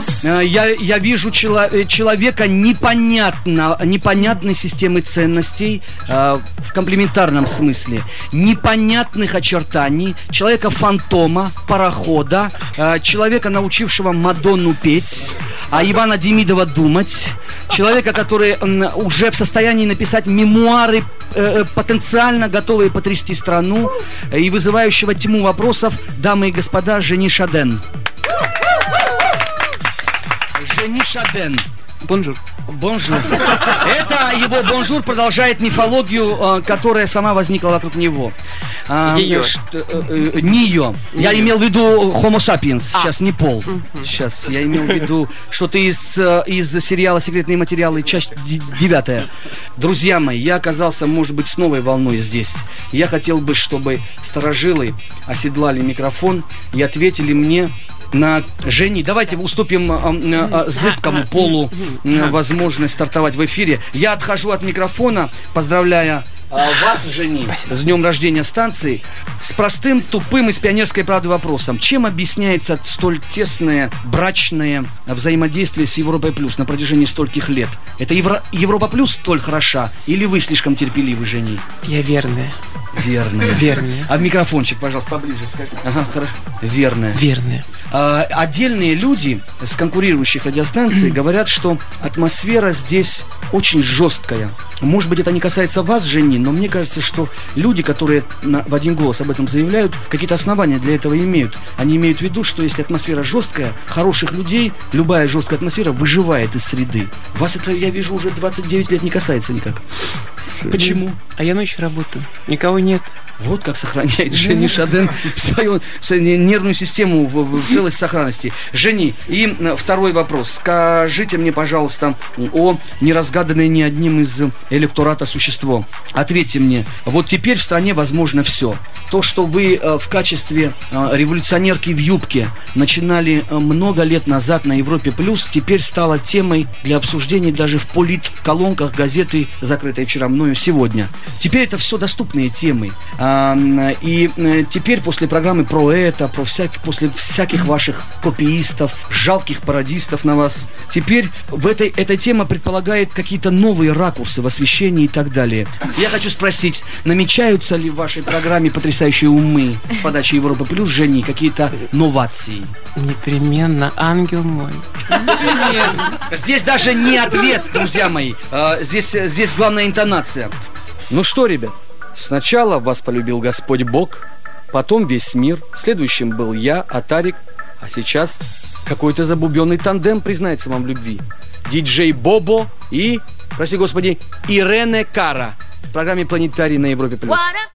Я вижу человека непонятной системы ценностей в комплементарном смысле, непонятных очертаний, человека-фантома, парохода, человека, научившего Мадонну петь, а Ивана Демидова думать, человека, который уже в состоянии написать мемуары, потенциально готовые потрясти страну, и вызывающего тьму вопросов, дамы и господа, Жени Шаден. Жени Шаден. Бонжур. Бонжур. Это его бонжур продолжает мифологию, которая сама возникла вокруг него. Ее. Нее. Я имел в виду Homo sapiens, сейчас не пол. Сейчас я имел в виду что-то из сериала «Секретные материалы», часть 9. Друзья мои, я оказался, может быть, с новой волной здесь. Я хотел бы, чтобы старожилы оседлали микрофон и ответили мне на Жени. Давайте уступим зыбкому полу возможность стартовать в эфире. Я отхожу от микрофона, поздравляя вас, Жени, с днем рождения станции, с простым, тупым и с пионерской правдой вопросом. Чем объясняется столь тесное брачное взаимодействие с Европой Плюс на протяжении стольких лет? Это Европа Плюс столь хороша, или вы слишком терпеливы, Жени? Я верная. Верная. А микрофончик, пожалуйста, поближе. Ага, хорошо. Верная. Отдельные люди с конкурирующих радиостанций говорят, что атмосфера здесь очень жесткая. Может быть, это не касается вас, Жени, но мне кажется, что люди, которые в один голос об этом заявляют, какие-то основания для этого имеют. Они имеют в виду, что если атмосфера жесткая, хороших людей, любая жесткая атмосфера выживает из среды. Вас это, я вижу, уже 29 лет не касается никак. Почему? А я ночью работаю. Никого нет. Вот как сохраняет Жени Шаден свою нервную систему в целости сохранности. Жени, и второй вопрос. Скажите мне, пожалуйста, о неразгаданное ни одним из электората существо. Ответьте мне, вот теперь в стране возможно все. То, что вы в качестве революционерки в юбке начинали много лет назад на Европе Плюс, теперь стало темой для обсуждений даже в политколонках газеты, закрытой вчера мною сегодня. Теперь это все доступные темы. И теперь после программы про это, после всяких ваших копиистов, жалких пародистов на вас, теперь эта тема предполагает какие-то новые ракурсы в освещении и так далее. Я хочу спросить, намечаются ли в вашей программе «Потрясающие умы» с подачи Европы Плюс, Жени, какие-то новации? Непременно, ангел мой. Непременно. Здесь даже не ответ, друзья мои. Здесь главная интонация. Ну что, ребят? Сначала вас полюбил Господь Бог, потом весь мир, следующим был я, Атарик, а сейчас какой-то забубенный тандем признается вам в любви. Диджей Бобо и, прости господи, Ирене Кара в программе «Планетарий» на Европе+.